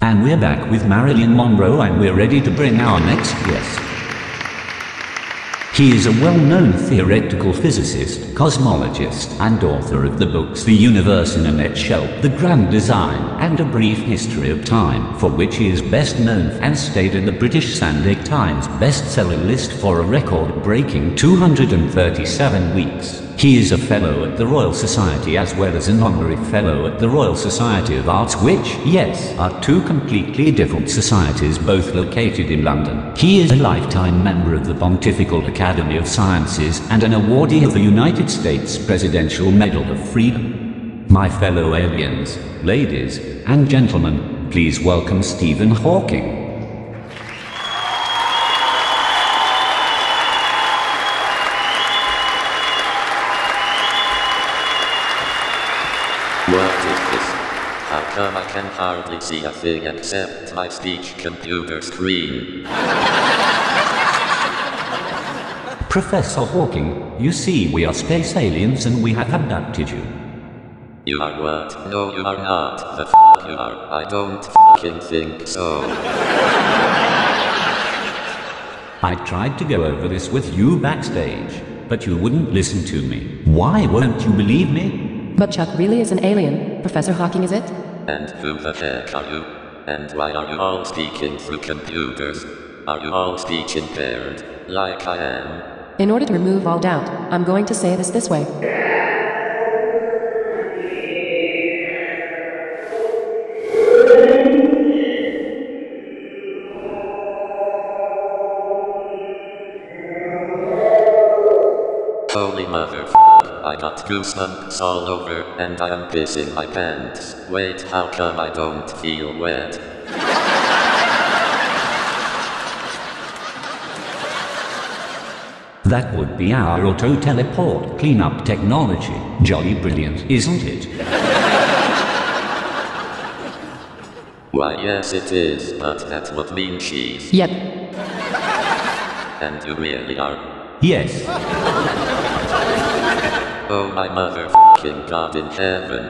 And we're back with Marilyn Monroe, and we're ready to bring our next guest. He is a well-known theoretical physicist, cosmologist, and author of the books The Universe in a Nutshell, The Grand Design, and A Brief History of Time, for which he is best known and stayed in the British Sunday Times bestseller list for a record-breaking 237 weeks. He is a Fellow at the Royal Society as well as an Honorary Fellow at the Royal Society of Arts, which, yes, are two completely different societies both located in London. He is a lifetime member of the Pontifical Academy of Sciences and an awardee of the United States Presidential Medal of Freedom. My fellow aliens, ladies and gentlemen, please welcome Stephen Hawking. What is this? How come I can hardly see a thing except my speech computer screen? Professor Hawking, you see, we are space aliens and we have abducted you. You are what? No, you are not. The f*** you are. I don't f***ing think so. I tried to go over this with you backstage, but you wouldn't listen to me. Why won't you believe me? But Chuck really is an alien, Professor Hawking, is it? And who the heck are you? And why are you all speaking through computers? Are you all speech impaired, like I am? In order to remove all doubt, I'm going to say this way. Holy mother f***, I got goosebumps all over and I am pissing my pants. Wait, how come I don't feel wet? That would be our auto-teleport cleanup technology. Jolly brilliant, isn't it? Why yes it is, but that would mean cheese. Yep. And you really are? Yes. Oh my motherfucking God in heaven.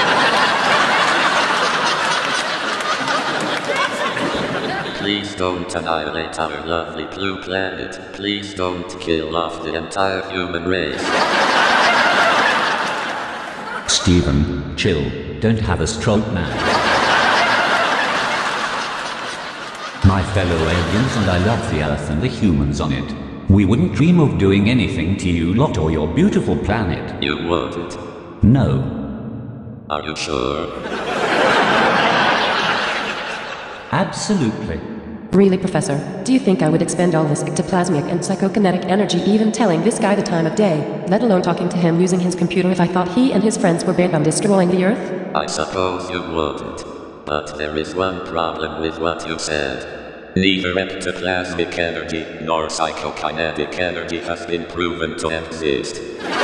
Please don't annihilate our lovely blue planet. Please don't kill off the entire human race. Stephen, chill. Don't have a stroke, man. My fellow aliens, and I love the Earth and the humans on it. We wouldn't dream of doing anything to you lot or your beautiful planet. You wouldn't? No. Are you sure? Absolutely. Really, Professor? Do you think I would expend all this ectoplasmic and psychokinetic energy even telling this guy the time of day, let alone talking to him using his computer if I thought he and his friends were bent on destroying the Earth? I suppose you wouldn't. But there is one problem with what you said. Neither ectoplasmic energy nor psychokinetic energy has been proven to exist.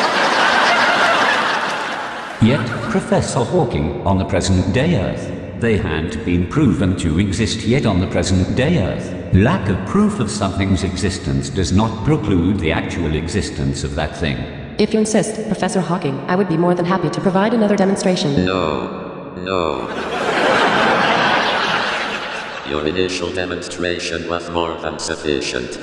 Yet, Professor Hawking, on the present-day Earth, they hadn't been proven to exist yet on the present-day Earth. Lack of proof of something's existence does not preclude the actual existence of that thing. If you insist, Professor Hawking, I would be more than happy to provide another demonstration. No. Your initial demonstration was more than sufficient.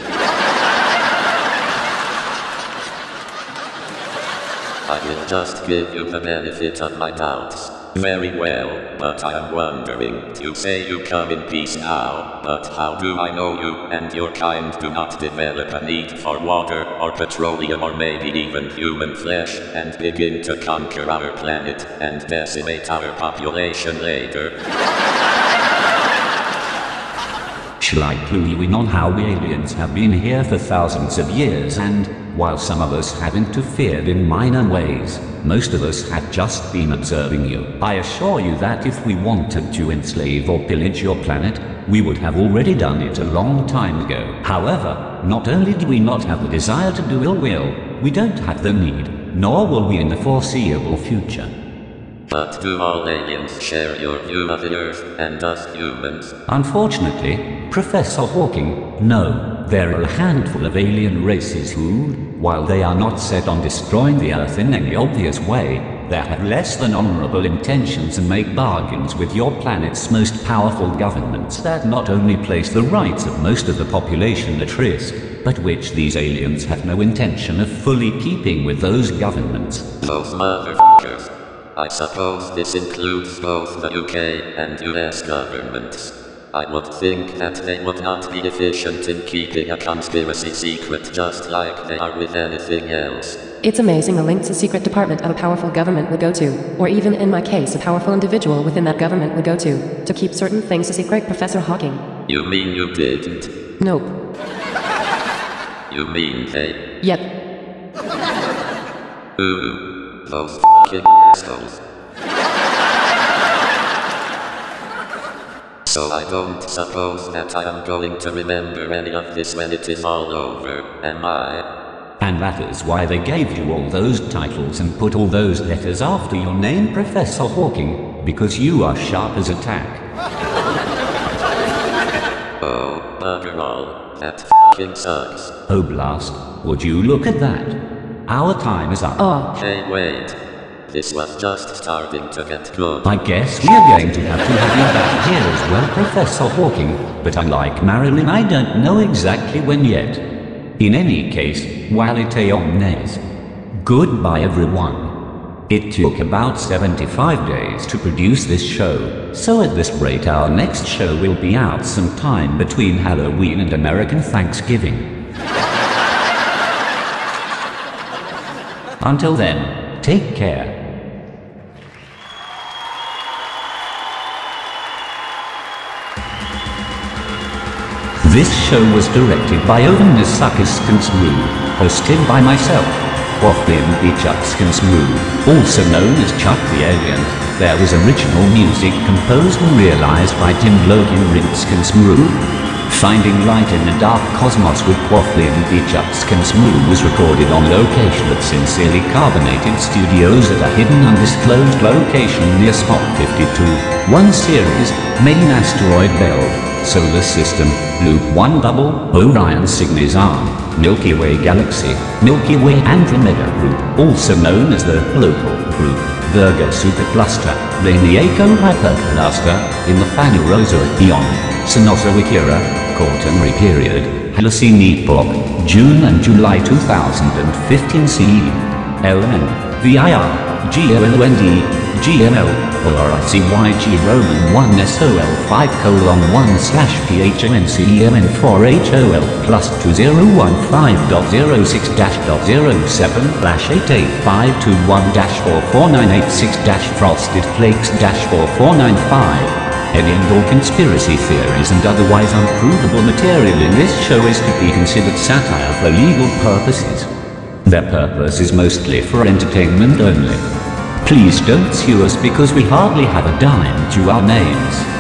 I will just give you the benefit of my doubts. Very well, but I am wondering, you say you come in peace now, but how do I know you and your kind do not develop a need for water or petroleum or maybe even human flesh and begin to conquer our planet and decimate our population later? Shall I clue you in on how we aliens have been here for thousands of years, and, while some of us have interfered in minor ways, most of us have just been observing you. I assure you that if we wanted to enslave or pillage your planet, we would have already done it a long time ago. However, not only do we not have the desire to do ill will, we don't have the need, nor will we in the foreseeable future. But do all aliens share your view of the Earth and us humans? Unfortunately, Professor Hawking, no. There are a handful of alien races who, while they are not set on destroying the Earth in any obvious way, They have less than honorable intentions and make bargains with your planet's most powerful governments that not only place the rights of most of the population at risk, but which these aliens have no intention of fully keeping with those governments. Those motherfuckers. I suppose this includes both the UK and US governments. I would think that they would not be deficient in keeping a conspiracy secret just like they are with anything else. It's amazing the lengths a secret department of a powerful government would go to, or even in my case a powerful individual within that government would go to keep certain things a secret, Professor Hawking. You mean you didn't? Nope. You mean they? Yep. Ooh, those fucking assholes. So I don't suppose that I am going to remember any of this when it is all over, am I? And that is why they gave you all those titles and put all those letters after your name, Professor Hawking, because you are sharp as a tack. Oh, bugger all. That fucking sucks. Oh blast, would you look at that? Our time is up. Oh, Hey, wait. This was just starting to get good. I guess we are going to have you back here as well, Professor Hawking, but unlike Marilyn, I don't know exactly when yet. In any case, Walite omnes. Goodbye everyone. It took about 75 days to produce this show, so at this rate our next show will be out sometime between Halloween and American Thanksgiving. Until then, take care. This show was directed by Owen Nisakis-Kansmu, hosted by myself, Quathlin B. Chuckskansmu, also known as Chuck the Alien. There was original music composed and realized by Tim Logan Rinskansmu. Finding Light in the Dark Cosmos with Quathlin B. Chuckskansmu was recorded on location at Sincerely Carbonated Studios at a hidden undisclosed location near Spot 52, 1 Series, Main Asteroid Belt, Solar System, Loop 1 Double, Orion Cygnus Arm, Milky Way Galaxy, Milky Way Andromeda Group, also known as the Local Group, Virgo Supercluster, Laniaco Hypercluster, in the Phanerozoic Eon, Cenozoic Quaternary Period, Holocene Epoch, June and July 2015 CE, LN, VIR, GLOND, GML, ORICYG Roman 1 SOL 5:1/PHONCEMN 4HOL plus 2015.06-06-885221-44986 Flakes 4495. Any and all conspiracy theories and otherwise unprovable material in this show is to be considered satire for legal purposes. Their purpose is mostly for entertainment only. Please don't sue us because we hardly have a dime to our names.